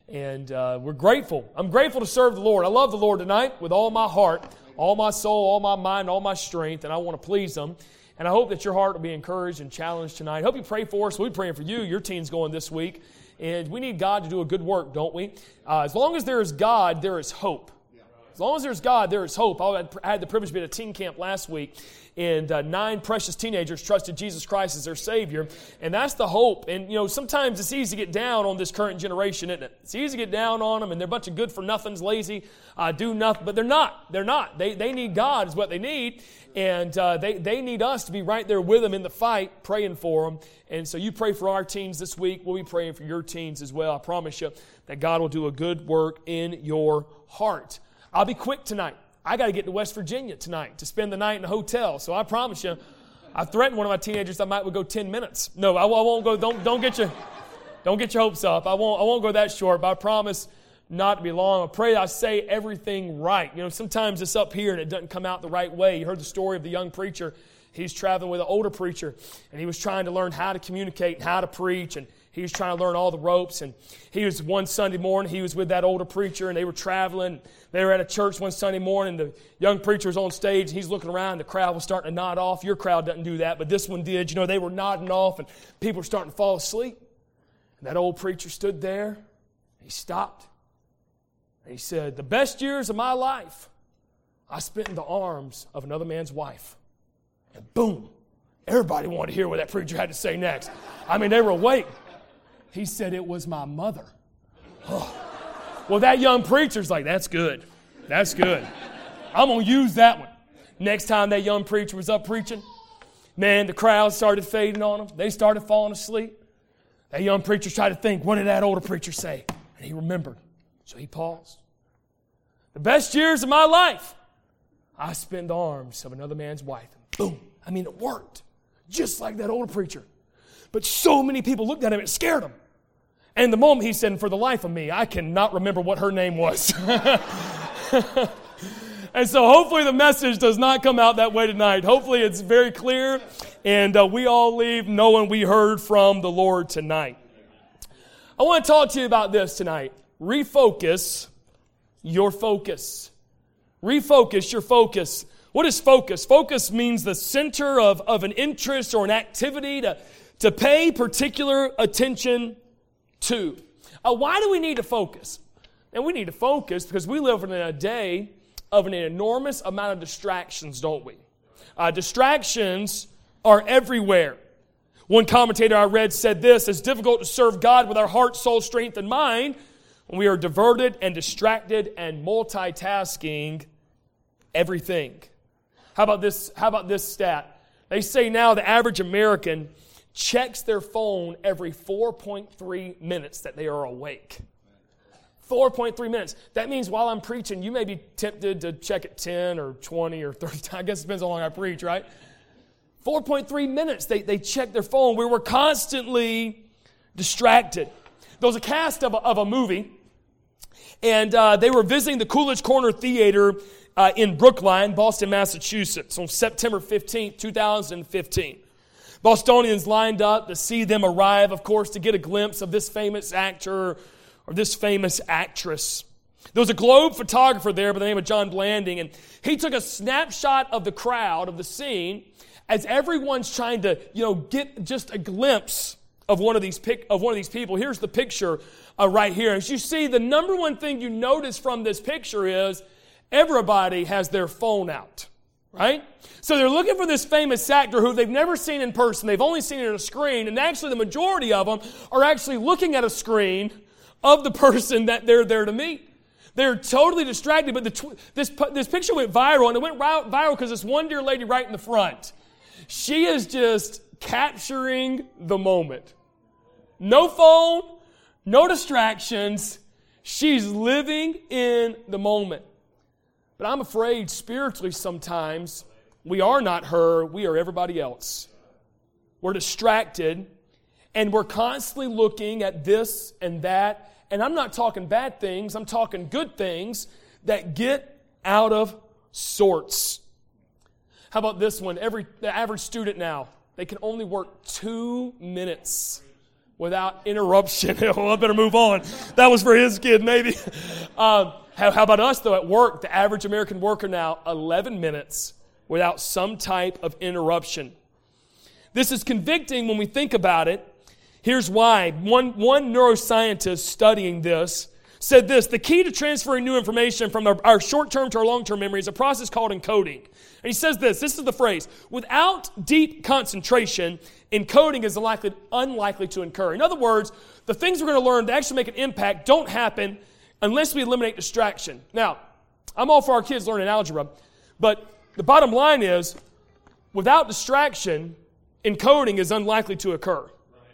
And we're grateful. I'm grateful to serve the Lord. I love the Lord tonight with all my heart, all my soul, all my mind, all my strength, and I want to please Him. And I hope that your heart will be encouraged and challenged tonight. I hope you pray for us. We'll be praying for you. Your team's going this week. And we need God to do a good work, don't we? As long as there is God, there is hope. As long as there's God, there is hope. I had the privilege to be at a teen camp last week, and 9 precious teenagers trusted Jesus Christ as their Savior, and that's the hope. And, sometimes it's easy to get down on this current generation, isn't it? It's easy to get down on them, and they're a bunch of good-for-nothings, lazy, do nothing, but they're not. They're not. They need God is what they need, and they need us to be right there with them in the fight, praying for them. And so you pray for our teens this week. We'll be praying for your teens as well. I promise you that God will do a good work in your heart. I'll be quick tonight. I got to get to West Virginia tonight to spend the night in a hotel. So I promise you, I threatened one of my teenagers I might would go 10 minutes. No, I won't go. Don't get your hopes up. I won't go that short. But I promise not to be long. I pray I say everything right. Sometimes it's up here and it doesn't come out the right way. You heard the story of the young preacher. He's traveling with an older preacher, and he was trying to learn how to communicate and how to preach, and he was trying to learn all the ropes. And he was one Sunday morning, he was with that older preacher, and they were traveling. They were at a church one Sunday morning. The young preacher was on stage, and he's looking around. The crowd was starting to nod off. Your crowd doesn't do that, but this one did. They were nodding off, and people were starting to fall asleep. And that old preacher stood there. He stopped. And he said, "The best years of my life I spent in the arms of another man's wife." And boom, everybody wanted to hear what that preacher had to say next. They were awake. He said, "It was my mother." Oh. Well, that young preacher's like, "That's good. That's good. I'm going to use that one." Next time that young preacher was up preaching, man, the crowd started fading on him. They started falling asleep. That young preacher tried to think, what did that older preacher say? And he remembered. So he paused. "The best years of my life I spent in the arms of another man's wife." Boom. It worked. Just like that older preacher. But so many people looked at him, it scared him. And the moment he said, "For the life of me, I cannot remember what her name was." And so hopefully the message does not come out that way tonight. Hopefully it's very clear, and we all leave knowing we heard from the Lord tonight. I want to talk to you about this tonight. Refocus your focus. Refocus your focus. What is focus? Focus means the center of an interest or an activity to pay particular attention to. Why do we need to focus? And we need to focus because we live in a day of an enormous amount of distractions, don't we? Distractions are everywhere. One commentator I read said this: "It's difficult to serve God with our heart, soul, strength, and mind when we are diverted and distracted and multitasking everything." How about this stat? They say now the average American checks their phone every 4.3 minutes that they are awake. 4.3 minutes. That means while I'm preaching, you may be tempted to check it 10 or 20 or 30 times. I guess it depends on how long I preach, right? 4.3 minutes they check their phone. We were constantly distracted. There was a cast of a movie, and they were visiting the Coolidge Corner Theater in Brookline, Boston, Massachusetts, on September 15th, 2015. Bostonians lined up to see them arrive, of course, to get a glimpse of this famous actor or this famous actress. There was a Globe photographer there by the name of John Blanding, and he took a snapshot of the crowd, of the scene, as everyone's trying to, get just a glimpse of one of these people. Here's the picture right here. As you see, the number one thing you notice from this picture is everybody has their phone out, right? So they're looking for this famous actor who they've never seen in person. They've only seen it on a screen, and actually the majority of them are actually looking at a screen of the person that they're there to meet. They're totally distracted, but this picture went viral, and it went viral because this one dear lady right in the front, she is just capturing the moment. No phone, no distractions. She's living in the moment. But I'm afraid spiritually sometimes we are not her, we are everybody else. We're distracted, and we're constantly looking at this and that. And I'm not talking bad things, I'm talking good things that get out of sorts. How about this one? The average student now, they can only work 2 minutes without interruption. Well, I better move on. That was for his kid, maybe. How about us, though, at work? The average American worker now, 11 minutes without some type of interruption. This is convicting when we think about it. Here's why. One neuroscientist studying this said this: the key to transferring new information from our short-term to our long-term memory is a process called encoding. And he says this is the phrase: without deep concentration, encoding is unlikely to occur. In other words, the things we're going to learn to actually make an impact don't happen unless we eliminate distraction. Now, I'm all for our kids learning algebra, but the bottom line is, without distraction, encoding is unlikely to occur.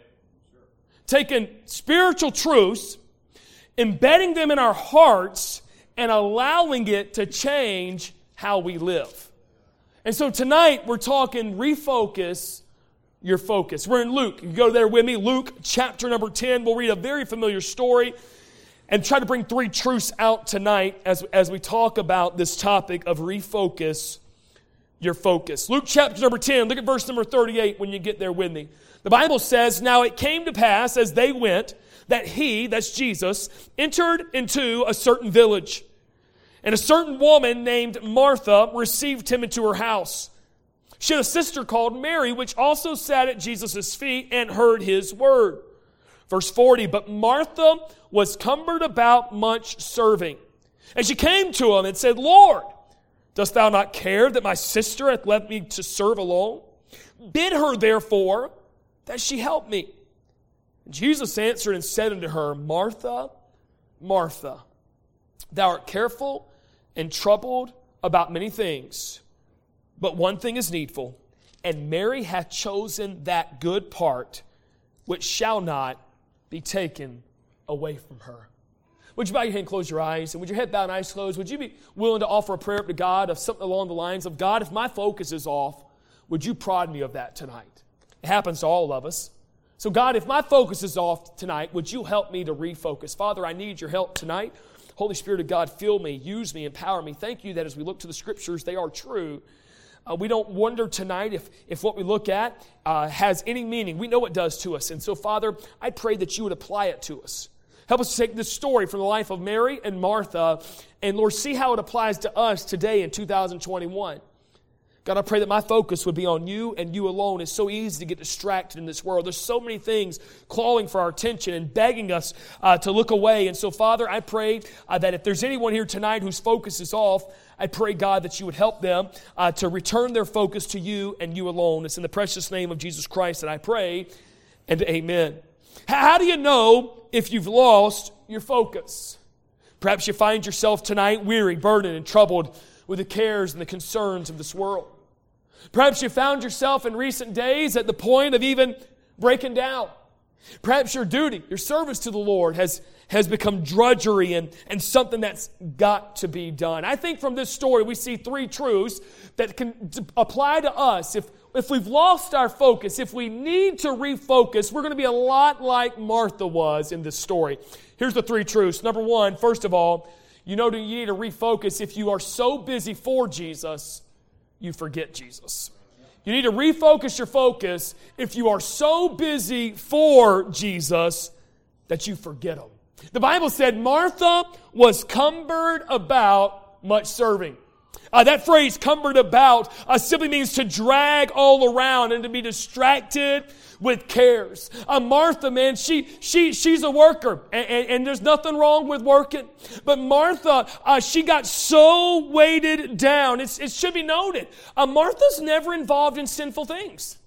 Taking spiritual truths, embedding them in our hearts, and allowing it to change how we live. And so tonight we're talking refocus your focus. We're in Luke. You can go there with me. Luke chapter number 10. We'll read a very familiar story and try to bring 3 truths out tonight as we talk about this topic of refocus your focus. Luke chapter number 10. Look at verse number 38 when you get there with me. The Bible says, "Now it came to pass as they went that he," that's Jesus, "entered into a certain village. And a certain woman named Martha received him into her house. She had a sister called Mary, which also sat at Jesus' feet and heard his word." Verse 40, "But Martha was cumbered about much serving. And she came to him and said, 'Lord, dost thou not care that my sister hath left me to serve alone? Bid her therefore that she help me.' And Jesus answered and said unto her, 'Martha, Martha, thou art careful and troubled about many things, but one thing is needful, and Mary hath chosen that good part, which shall not be taken away from her.'" Would you bow your head and close your eyes? And would your head bow and eyes closed? Would you be willing to offer a prayer up to God of something along the lines of, "God, if my focus is off, would you prod me of that tonight?" It happens to all of us. So God, if my focus is off tonight, would you help me to refocus? Father, I need your help tonight. Holy Spirit of God, fill me, use me, empower me. Thank you that as we look to the Scriptures, they are true. We don't wonder tonight if what we look at has any meaning. We know it does to us. And so, Father, I pray that you would apply it to us. Help us to take this story from the life of Mary and Martha and, Lord, see how it applies to us today in 2021. God, I pray that my focus would be on you and you alone. It's so easy to get distracted in this world. There's so many things clawing for our attention and begging us to look away. And so, Father, I pray that if there's anyone here tonight whose focus is off, I pray, God, that you would help them to return their focus to you and you alone. It's in the precious name of Jesus Christ that I pray, and amen. How do you know if you've lost your focus? Perhaps you find yourself tonight weary, burdened, and troubled with the cares and the concerns of this world. Perhaps you found yourself in recent days at the point of even breaking down. Perhaps your duty, your service to the Lord has become drudgery and something that's got to be done. I think from this story we see 3 truths that can apply to us. If we've lost our focus, if we need to refocus, we're going to be a lot like Martha was in this story. Here's the 3 truths. Number 1, first of all, you know that you need to refocus if you are so busy for Jesus, you forget Jesus. You need to refocus your focus if you are so busy for Jesus that you forget Him. The Bible said Martha was cumbered about much serving. That phrase, cumbered about, simply means to drag all around and to be distracted with cares. Martha, man, she's a worker, and there's nothing wrong with working. But Martha, she got so weighted down. It should be noted, Martha's never involved in sinful things.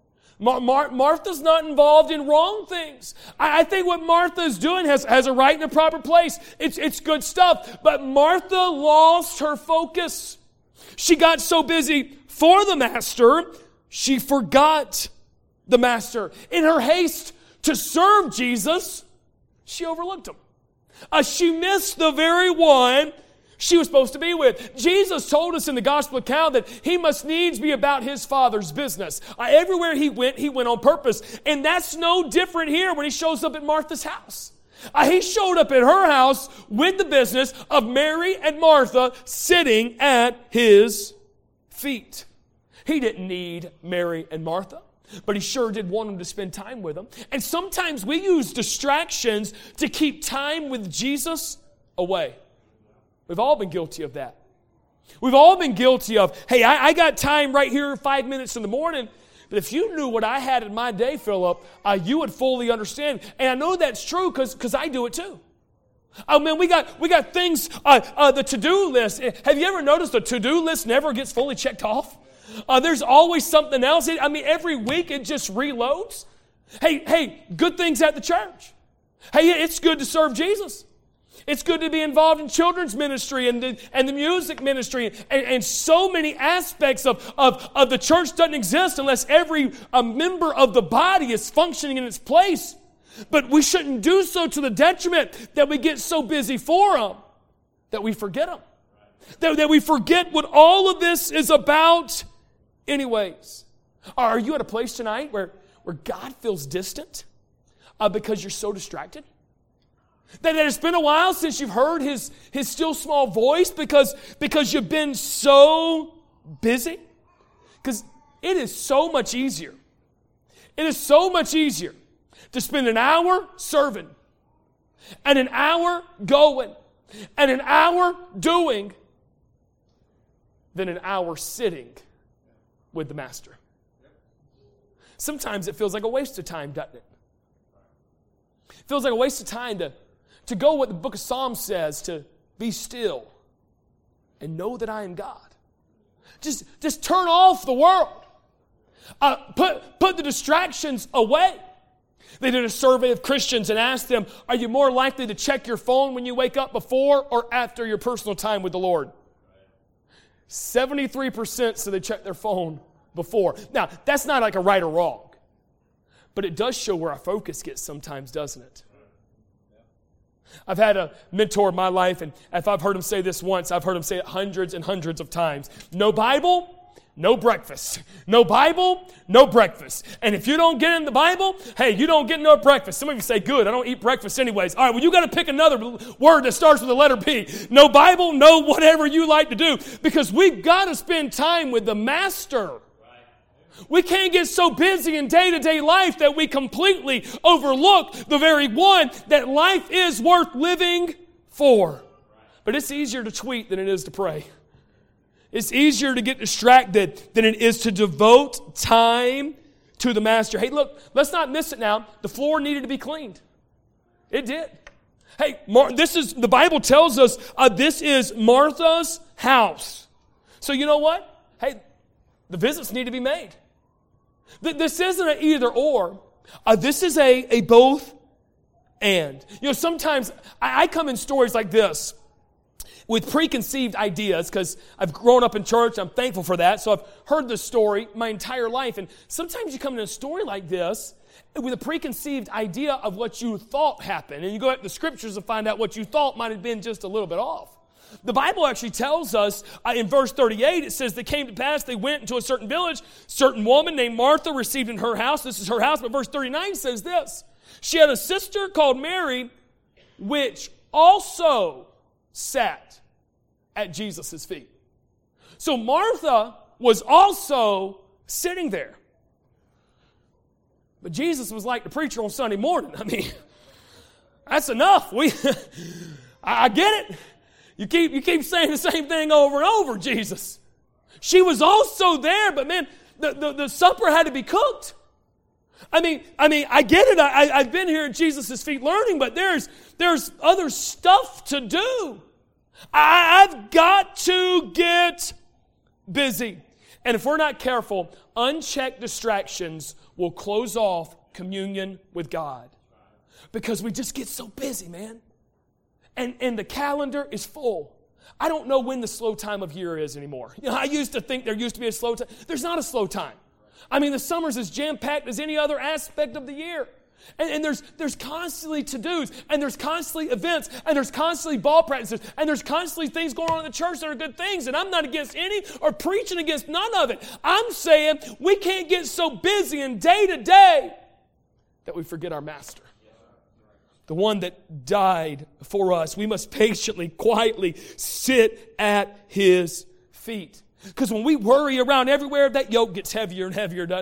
Martha's not involved in wrong things. I think what Martha is doing has a right and a proper place. It's good stuff. But Martha lost her focus. She got so busy for the Master, she forgot the Master. In her haste to serve Jesus, she overlooked Him. She missed the very one she was supposed to be with. Jesus told us in the gospel account that He must needs be about His Father's business. Everywhere He went on purpose. And that's no different here when He shows up at Martha's house. He showed up at her house with the business of Mary and Martha sitting at His feet. He didn't need Mary and Martha. but He sure did want them to spend time with Him. And sometimes we use distractions to keep time with Jesus away. We've all been guilty of that. We've all been guilty of, hey, I got time right here 5 minutes in the morning, but if you knew what I had in my day, Philip, you would fully understand. And I know that's true because I do it too. Oh man, we got things, the to-do list. Have you ever noticed the to-do list never gets fully checked off? There's always something else. I mean, every week it just reloads. Hey, good things at the church. Hey, it's good to serve Jesus. It's good to be involved in children's ministry and the music ministry. And so many aspects of the church doesn't exist unless every member of the body is functioning in its place. But we shouldn't do so to the detriment that we get so busy for Him that we forget Him. That we forget what all of this is about anyways. Are you at a place tonight where God feels distant because you're so distracted? That it's been a while since you've heard His still small voice because you've been so busy? Because it is so much easier. It is so much easier to spend an hour serving, and an hour going, and an hour doing, than an hour sitting with the Master. Sometimes it feels like a waste of time, doesn't it? It feels like a waste of time to go what the book of Psalms says, to be still and know that I am God. Just turn off the world. Put the distractions away. They did a survey of Christians and asked them, are you more likely to check your phone when you wake up before or after your personal time with the Lord? 73% said they check their phone before. Now, that's not like a right or wrong, but it does show where our focus gets sometimes, doesn't it? I've had a mentor in my life, and if I've heard him say this once, I've heard him say it hundreds and hundreds of times. No Bible, no breakfast. No Bible, no breakfast. And if you don't get in the Bible, hey, you don't get no breakfast. Some of you say, good, I don't eat breakfast anyways. All right, well, you got to pick another word that starts with the letter B. No Bible, no whatever you like to do. Because we've got to spend time with the Master. We can't get so busy in day-to-day life that we completely overlook the very one that life is worth living for. But it's easier to tweet than it is to pray. It's easier to get distracted than it is to devote time to the Master. Hey, look, let's not miss it now. The floor needed to be cleaned. It did. Hey, the Bible tells us this is Martha's house. So you know what? Hey, the visits need to be made. This isn't an either or. This is a both and. You know, sometimes I come in stories like this with preconceived ideas because I've grown up in church. I'm thankful for that. So I've heard this story my entire life. And sometimes you come in a story like this with a preconceived idea of what you thought happened. And you go back to the Scriptures to find out what you thought might have been just a little bit off. The Bible actually tells us in verse 38, it says, "They came to pass, they went into a certain village. Certain woman named Martha received in her house." This is her house. But verse 39 says this: "She had a sister called Mary, which also sat at Jesus' feet." So Martha was also sitting there. But Jesus was like the preacher on Sunday morning. I mean, that's enough. I get it. You keep saying the same thing over and over, Jesus. She was also there, but man, the supper had to be cooked. I mean, I get it. I've been here at Jesus' feet learning, but there's other stuff to do. I've got to get busy. And if we're not careful, unchecked distractions will close off communion with God. Because we just get so busy, man. And the calendar is full. I don't know when the slow time of year is anymore. You know, I used to think there used to be a slow time. There's not a slow time. I mean, the summer's as jam-packed as any other aspect of the year. And there's constantly to-dos, and there's constantly events, and there's constantly ball practices, and there's constantly things going on in the church that are good things, and I'm not against any or preaching against none of it. I'm saying we can't get so busy in day-to-day that we forget our Master. The one that died for us. We must patiently, quietly sit at His feet. Because when we worry around everywhere, that yoke gets heavier and heavier, doesn't it?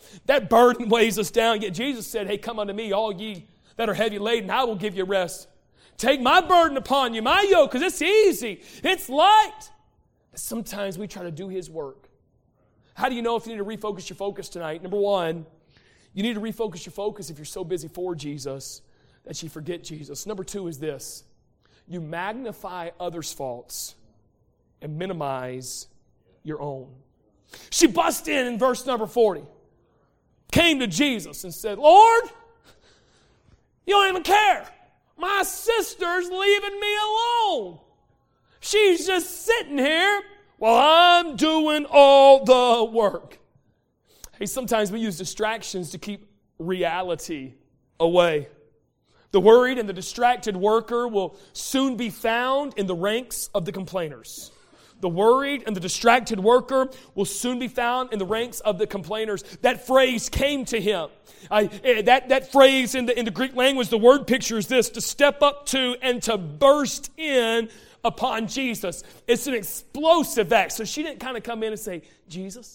That burden weighs us down. Yet Jesus said, hey, come unto me, all ye that are heavy laden, I will give you rest. Take my burden upon you, my yoke, because it's easy. It's light. But sometimes we try to do His work. How do you know if you need to refocus your focus tonight? Number one, you need to refocus your focus if you're so busy for Jesus that you forget Jesus. Number two is this. You magnify others' faults and minimize your own. She busts in verse number 40. Came to Jesus and said, Lord, you don't even care. My sister's leaving me alone. She's just sitting here while I'm doing all the work. Hey, sometimes we use distractions to keep reality away. The worried and the distracted worker will soon be found in the ranks of the complainers. The worried and the distracted worker will soon be found in the ranks of the complainers. That phrase came to him. That phrase in the Greek language, the word picture is this, to step up to and to burst in upon Jesus. It's an explosive act. So she didn't kind of come in and say, Jesus,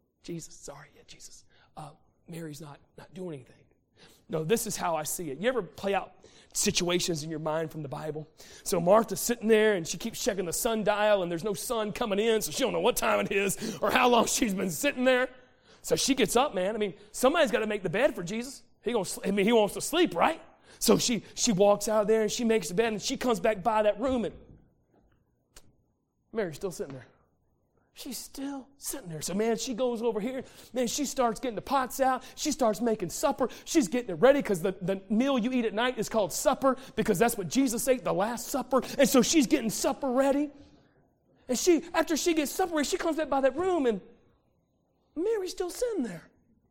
Mary's not doing anything. No, this is how I see it. You ever play out situations in your mind from the Bible? So Martha's sitting there and she keeps checking the sundial and there's no sun coming in, so she don't know what time it is or how long she's been sitting there. So she gets up, man. I mean, somebody's got to make the bed for Jesus. He wants to sleep, right? So she walks out there and she makes the bed and she comes back by that room and Mary's still sitting there. She's still sitting there. So, man, she goes over here. Man, she starts getting the pots out. She starts making supper. She's getting it ready because the meal you eat at night is called supper because that's what Jesus ate, the Last Supper. And so she's getting supper ready. And after she gets supper ready, she comes back by that room and Mary's still sitting there.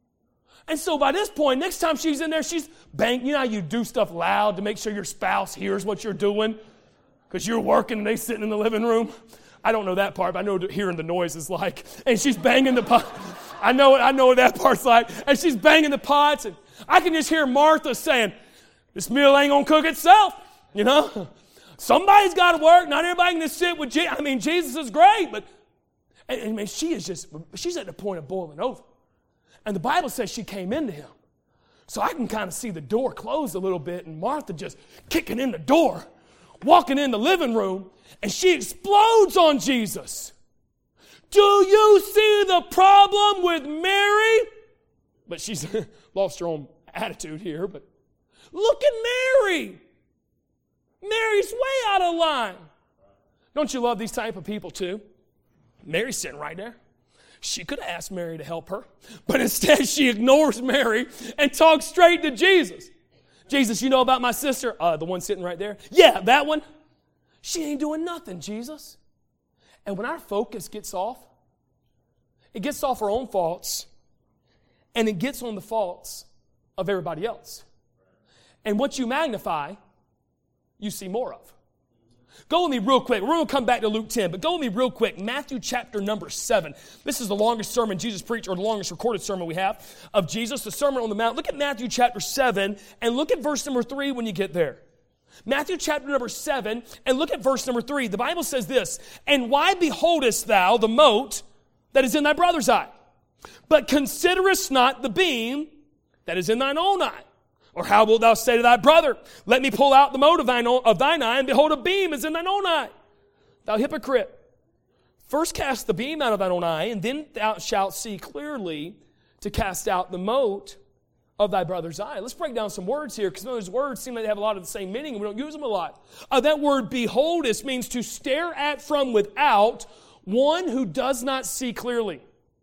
And so by this point, next time she's in there, she's banging. You know how you do stuff loud to make sure your spouse hears what you're doing because you're working and they sitting in the living room? I don't know that part, but I know what hearing the noise is like. And she's banging the pot. I know what that part's like. And she's banging the pots. And I can just hear Martha saying, this meal ain't going to cook itself. You know? Somebody's got to work. Not everybody can just sit with Jesus. I mean, Jesus is great. But I mean, she's at the point of boiling over. And the Bible says she came into him. So I can kind of see the door close a little bit. And Martha just kicking in the door, walking in the living room. And she explodes on Jesus. Do you see the problem with Mary? But she's lost her own attitude here. But look at Mary. Mary's way out of line. Don't you love these type of people too? Mary's sitting right there. She could have asked Mary to help her. But instead she ignores Mary and talks straight to Jesus. Jesus, you know about my sister? The one sitting right there? Yeah, that one. She ain't doing nothing, Jesus. And when our focus gets off, it gets off our own faults, and it gets on the faults of everybody else. And what you magnify, you see more of. Go with me real quick. We're going to come back to Luke 10, but go with me real quick. Matthew chapter number 7. This is the longest sermon Jesus preached, or the longest recorded sermon we have of Jesus, the Sermon on the Mount. Look at Matthew chapter 7, and look at verse number 3 when you get there. Matthew chapter number 7, and look at verse number 3. The Bible says this, and why beholdest thou the mote that is in thy brother's eye, but considerest not the beam that is in thine own eye? Or how wilt thou say to thy brother, let me pull out the mote of thine eye, and behold, a beam is in thine own eye? Thou hypocrite, first cast the beam out of thine own eye, and then thou shalt see clearly to cast out the mote of thy brother's eye. Let's break down some words here, because those words seem like they have a lot of the same meaning, and we don't use them a lot. That word beholdest means to stare at from without, one who does not see clearly.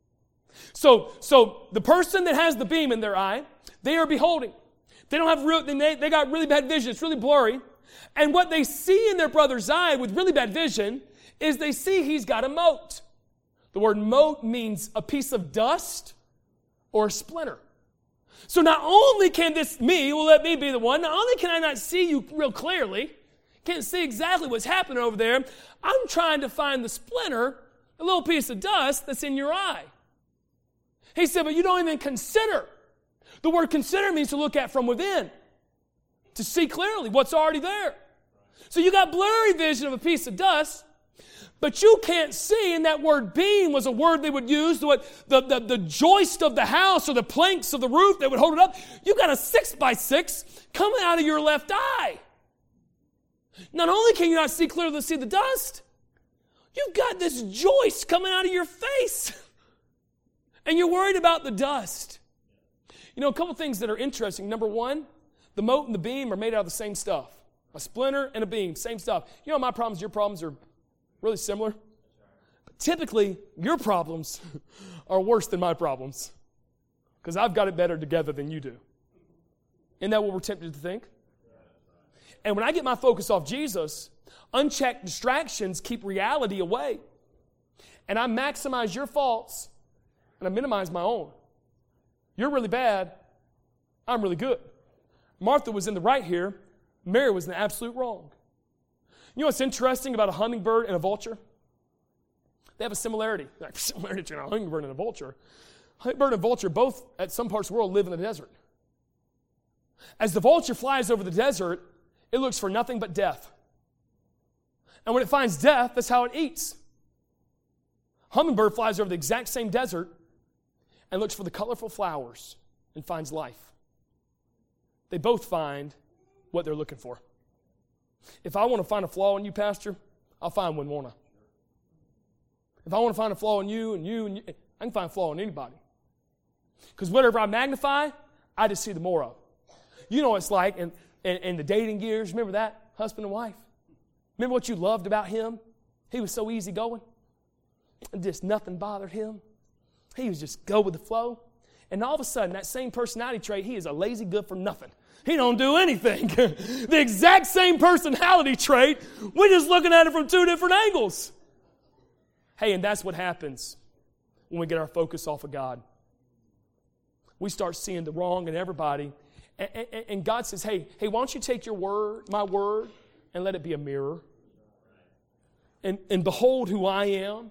So the person that has the beam in their eye, they are beholding. They don't have they got really bad vision. It's really blurry. And what they see in their brother's eye with really bad vision is they see he's got a mote. The word mote means a piece of dust or a splinter. So not only can let me be the one, not only can I not see you real clearly, can't see exactly what's happening over there, I'm trying to find the splinter, a little piece of dust that's in your eye. He said, but you don't even consider. The word consider means to look at from within, to see clearly what's already there. So you got blurry vision of a piece of dust, But you can't see, and that word beam was a word they would use, the joist of the house or the planks of the roof that would hold it up. You got a 6x6 coming out of your left eye. Not only can you not see clearly to see the dust, you've got this joist coming out of your face. And you're worried about the dust. You know, a couple things that are interesting. Number one, the moat and the beam are made out of the same stuff. A splinter and a beam, same stuff. You know, my problems, your problems are really similar. But typically, your problems are worse than my problems. Because I've got it better together than you do. Isn't that what we're tempted to think? And when I get my focus off Jesus, unchecked distractions keep reality away. And I maximize your faults, and I minimize my own. You're really bad. I'm really good. Martha was in the right here. Mary was in the absolute wrong. You know what's interesting about a hummingbird and a vulture? They have a similarity. Like similarity between a hummingbird and a vulture. Hummingbird and vulture both, at some parts of the world, live in the desert. As the vulture flies over the desert, it looks for nothing but death. And when it finds death, that's how it eats. Hummingbird flies over the exact same desert and looks for the colorful flowers and finds life. They both find what they're looking for. If I want to find a flaw in you, Pastor, I'll find one, won't I? If I want to find a flaw in you, I can find a flaw in anybody. Because whatever I magnify, I just see the more of. You know what it's like in the dating years. Remember that? Husband and wife. Remember what you loved about him? He was so easygoing. And just nothing bothered him. He was just go with the flow. And all of a sudden, that same personality trait, he is a lazy good for nothing. He don't do anything. The exact same personality trait, we're just looking at it from two different angles. Hey, and that's what happens when we get our focus off of God. We start seeing the wrong in everybody. And God says, hey, why don't you take your word, my word, and let it be a mirror. And behold who I am.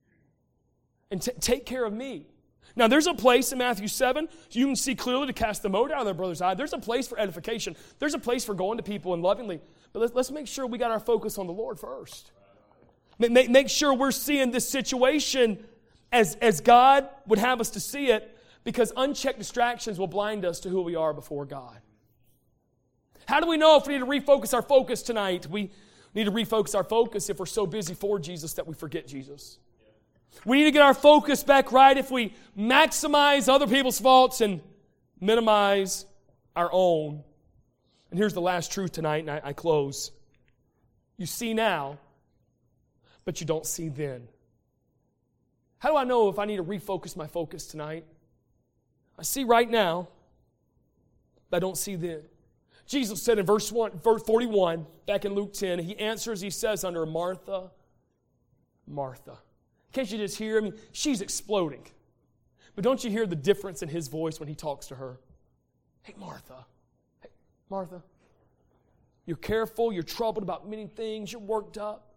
And take care of me. Now, there's a place in Matthew 7, you can see clearly to cast the mote out of their brother's eye. There's a place for edification. There's a place for going to people and lovingly. But let's make sure we got our focus on the Lord first. Make sure we're seeing this situation as God would have us to see it, because unchecked distractions will blind us to who we are before God. How do we know if we need to refocus our focus tonight? We need to refocus our focus if we're so busy for Jesus that we forget Jesus. We need to get our focus back right if we maximize other people's faults and minimize our own. And here's the last truth tonight, and I close. You see now, but you don't see then. How do I know if I need to refocus my focus tonight? I see right now, but I don't see then. Jesus said in verse 41, back in Luke 10, he answers, he says under Martha, Martha. Can't you just hear? I mean, she's exploding. But don't you hear the difference in his voice when he talks to her? Hey, Martha. Hey, Martha. You're careful. You're troubled about many things. You're worked up.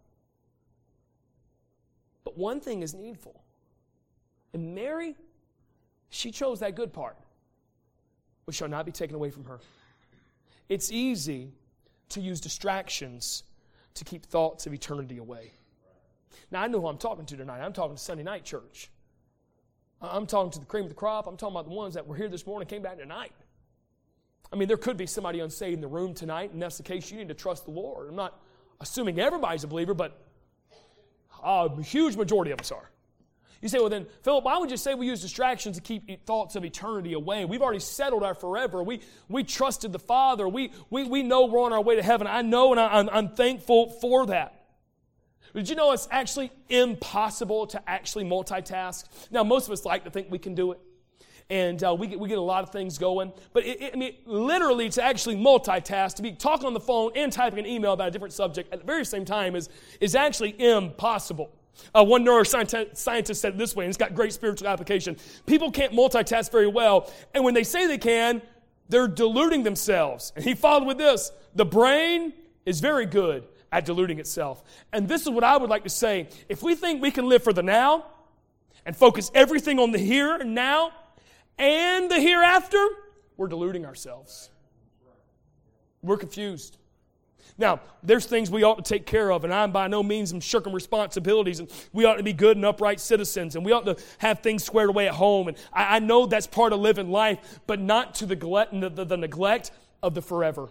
But one thing is needful. And Mary, she chose that good part, which shall not be taken away from her. It's easy to use distractions to keep thoughts of eternity away. Now, I know who I'm talking to tonight. I'm talking to Sunday night church. I'm talking to the cream of the crop. I'm talking about the ones that were here this morning and came back tonight. I mean, there could be somebody unsaved in the room tonight, and that's the case. You need to trust the Lord. I'm not assuming everybody's a believer, but a huge majority of us are. You say, well then, Philip, why would you say we use distractions to keep thoughts of eternity away? We've already settled our forever. We trusted the Father. We know we're on our way to heaven. I know, and I'm thankful for that. Did you know it's actually impossible to actually multitask? Now, most of us like to think we can do it. And we get a lot of things going. But literally to actually multitask, to be talking on the phone and typing an email about a different subject at the very same time is actually impossible. One neuroscientist said it this way, and it's got great spiritual application. People can't multitask very well, and when they say they can, they're deluding themselves. And he followed with this: the brain is very good at deluding itself. And this is what I would like to say. If we think we can live for the now and focus everything on the here and now and the hereafter, we're deluding ourselves. We're confused. Now, there's things we ought to take care of, and I'm by no means shirking responsibilities, and we ought to be good and upright citizens, and we ought to have things squared away at home. And I know that's part of living life, but not to the neglect of the forever.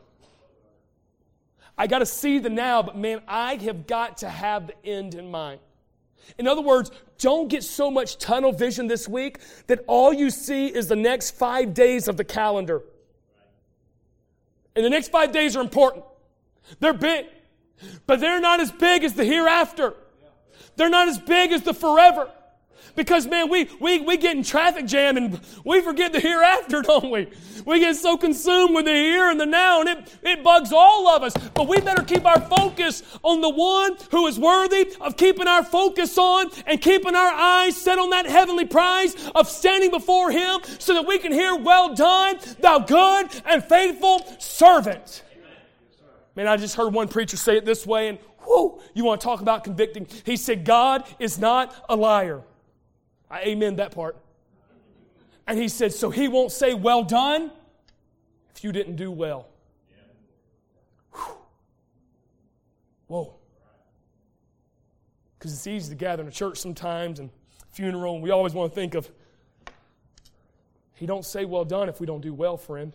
I got to see the now, but man, I have got to have the end in mind. In other words, don't get so much tunnel vision this week that all you see is the next 5 days of the calendar. And the next 5 days are important. They're big, but they're not as big as the hereafter. They're not as big as the forever. Because, man, we get in traffic jam and we forget the hereafter, don't we? We get so consumed with the here and the now, and it bugs all of us. But we better keep our focus on the one who is worthy of keeping our focus on and keeping our eyes set on that heavenly prize of standing before Him so that we can hear, "Well done, thou good and faithful servant." Man, I just heard one preacher say it this way, and whoo, you want to talk about convicting. He said, "God is not a liar." I amen that part. And he said, so He won't say, "Well done," if you didn't do well. Whew. Whoa. Because it's easy to gather in a church sometimes and funeral, and we always want to think of, He don't say "well done" if we don't do well, friend.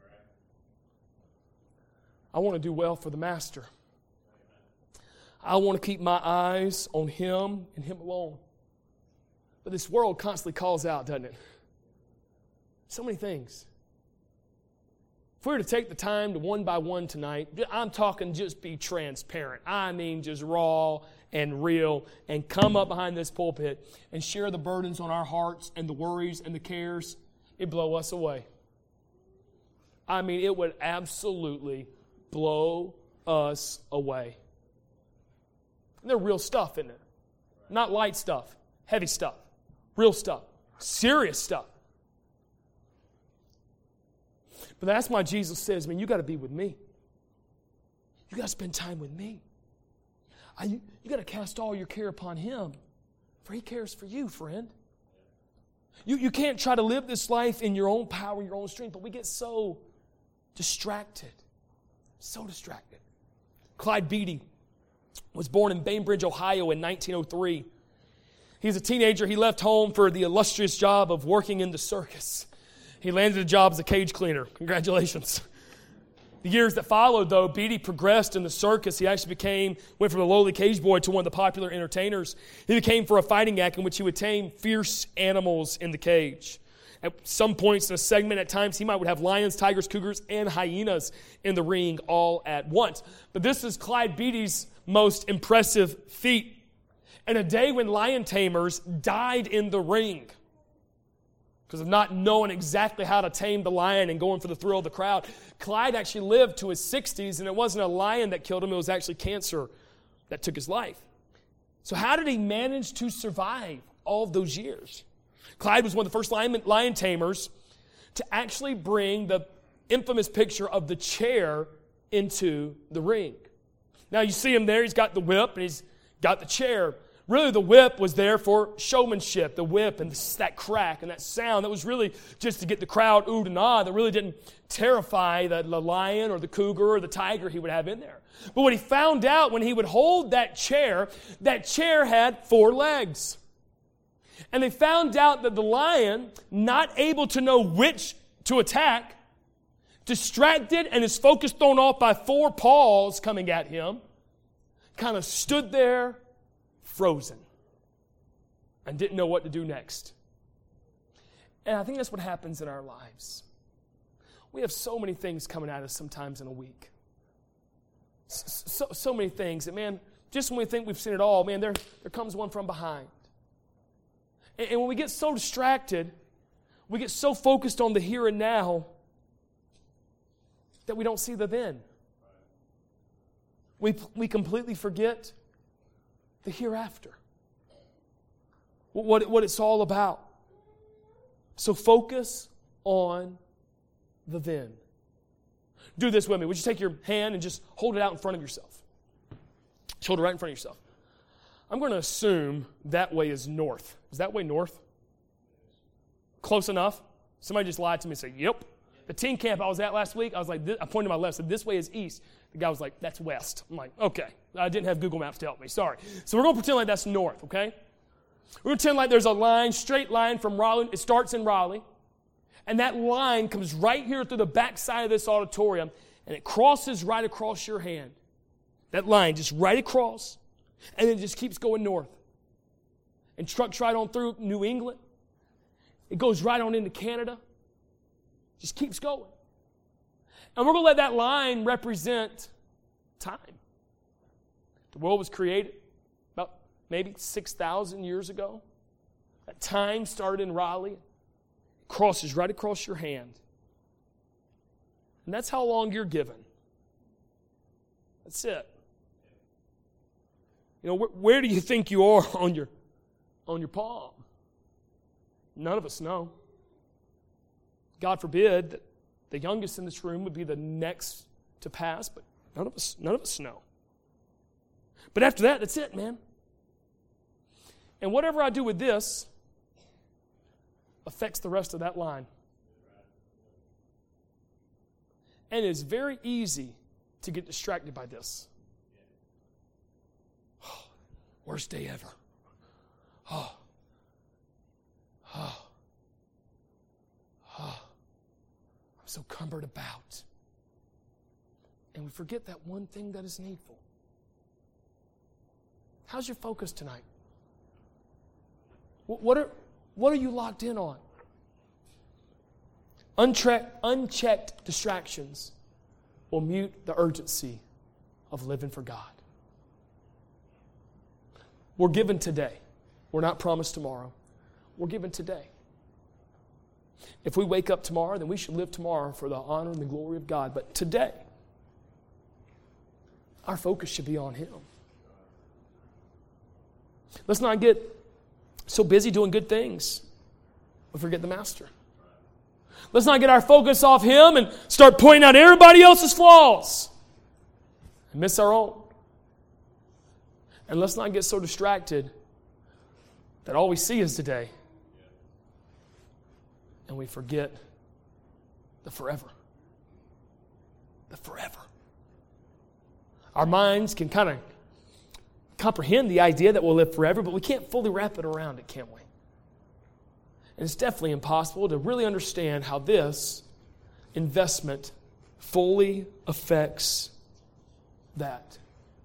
I want to do well for the Master. I want to keep my eyes on Him and Him alone. But this world constantly calls out, doesn't it? So many things. If we were to take the time to one by one tonight, I'm talking just be transparent. I mean just raw and real, and come up behind this pulpit and share the burdens on our hearts and the worries and the cares, it'd blow us away. I mean, it would absolutely blow us away. And they're real stuff, isn't it? Not light stuff, heavy stuff. Real stuff. Serious stuff. But that's why Jesus says, man, you got to be with me. You got to spend time with me. You got to cast all your care upon Him, for He cares for you, friend. You can't try to live this life in your own power, your own strength, but we get so distracted. So distracted. Clyde Beatty was born in Bainbridge, Ohio in 1903. He was a teenager. He left home for the illustrious job of working in the circus. He landed a job as a cage cleaner. Congratulations. The years that followed, though, Beatty progressed in the circus. He actually went from a lowly cage boy to one of the popular entertainers. He became for a fighting act in which he would tame fierce animals in the cage. At some points in a segment, at times, he would have lions, tigers, cougars, and hyenas in the ring all at once. But this is Clyde Beatty's most impressive feat. And a day when lion tamers died in the ring because of not knowing exactly how to tame the lion and going for the thrill of the crowd. Clyde actually lived to his 60s, and it wasn't a lion that killed him, it was actually cancer that took his life. So how did he manage to survive all of those years? Clyde was one of the first lion tamers to actually bring the infamous picture of the chair into the ring. Now you see him there, he's got the whip and he's got the chair. Really, the whip was there for showmanship. The whip and that crack and that sound, that was really just to get the crowd oohed and ah. That really didn't terrify the lion or the cougar or the tiger he would have in there. But what he found out when he would hold that chair had 4 legs. And they found out that the lion, not able to know which to attack, distracted and his focus thrown off by 4 paws coming at him, kind of stood there frozen and didn't know what to do next. And I think that's what happens in our lives. We have so many things coming at us sometimes in a week. So many things. And man, just when we think we've seen it all, man, there comes one from behind. And when we get so distracted, we get so focused on the here and now that we don't see the then. We completely forget the hereafter. What it's all about. So focus on the then. Do this with me. Would you take your hand and just hold it out in front of yourself? Just hold it right in front of yourself. I'm going to assume that way is north. Is that way north? Close enough? Somebody just lied to me and said, yep. The teen camp I was at last week, I was like, I pointed to my left, said, this way is east. The guy was like, that's west. I'm like, okay. I didn't have Google Maps to help me. Sorry. So we're going to pretend like that's north, okay? We're going to pretend like there's a line, straight line from Raleigh. It starts in Raleigh. And that line comes right here through the back side of this auditorium, and it crosses right across your hand. That line just right across, and it just keeps going north. And trucks right on through New England. It goes right on into Canada. Just keeps going. And we're going to let that line represent time. The world was created about maybe 6,000 years ago. That time started in Raleigh. Crosses right across your hand. And that's how long you're given. That's it. You know, where do you think you are on your palm? None of us know. God forbid that the youngest in this room would be the next to pass, but none of us know. But after that, that's it, man. And whatever I do with this affects the rest of that line. And it's very easy to get distracted by this. Oh, worst day ever. Oh. I'm so cumbered about. And we forget that one thing that is needful. How's your focus tonight? What are you locked in on? Unchecked distractions will mute the urgency of living for God. We're given today. We're not promised tomorrow. We're given today. If we wake up tomorrow, then we should live tomorrow for the honor and the glory of God. But today, our focus should be on Him. Let's not get so busy doing good things, we forget the Master. Let's not get our focus off Him and start pointing out everybody else's flaws and miss our own. And let's not get so distracted that all we see is today and we forget the forever. The forever. Our minds can kind of comprehend the idea that we'll live forever, but we can't fully wrap it around it, can we? And it's definitely impossible to really understand how this investment fully affects that.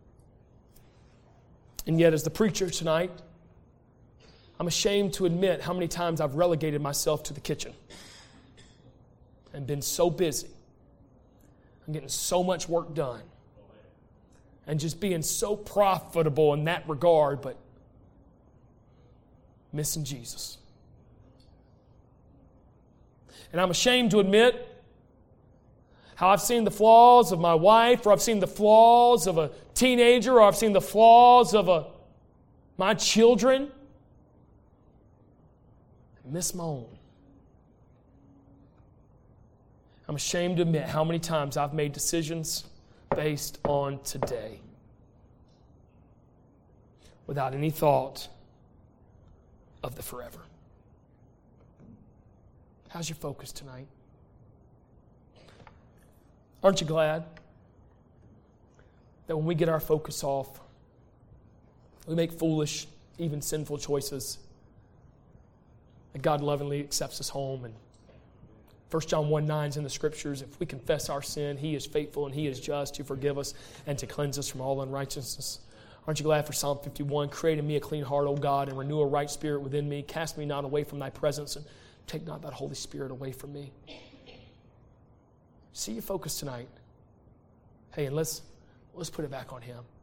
And yet, as the preacher tonight, I'm ashamed to admit how many times I've relegated myself to the kitchen and been so busy. I'm getting so much work done and just being so profitable in that regard, but missing Jesus. And I'm ashamed to admit how I've seen the flaws of my wife, or I've seen the flaws of a teenager, or I've seen the flaws of my children, and miss my own. I'm ashamed to admit how many times I've made decisions based on today without any thought of the forever. How's your focus tonight? Aren't you glad that when we get our focus off, we make foolish, even sinful choices, that God lovingly accepts us home? And 1 John 1:9 is in the Scriptures. If we confess our sin, He is faithful and He is just to forgive us and to cleanse us from all unrighteousness. Aren't you glad for Psalm 51? Create in me a clean heart, O God, and renew a right spirit within me. Cast me not away from Thy presence, and take not that Holy Spirit away from me. See your focus tonight. Hey, and let's put it back on Him.